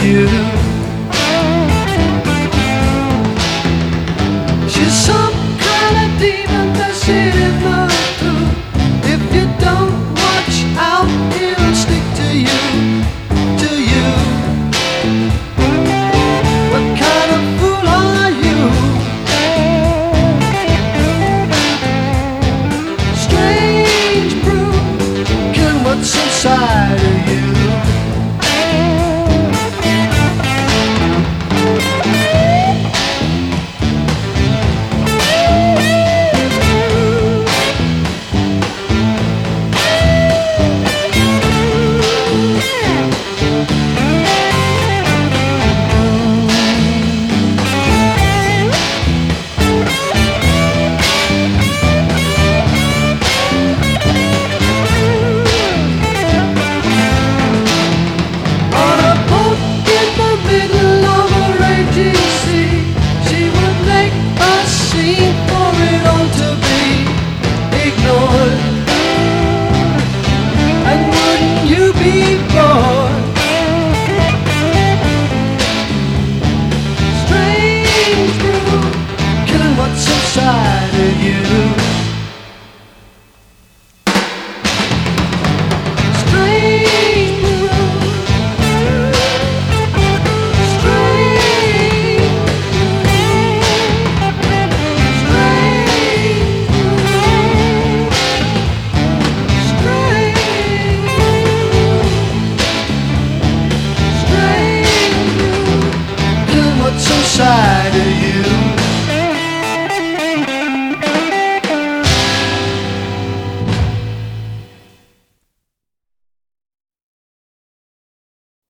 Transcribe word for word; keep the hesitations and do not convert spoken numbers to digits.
you. She's some kind of demon that she must do. If you don't watch out, it'll stick to you, to you. What kind of fool are you? Strange brew, killing what's inside of you. Inside of you. Strange brew, strange, strange brew, strange, strange brew, killing what's inside.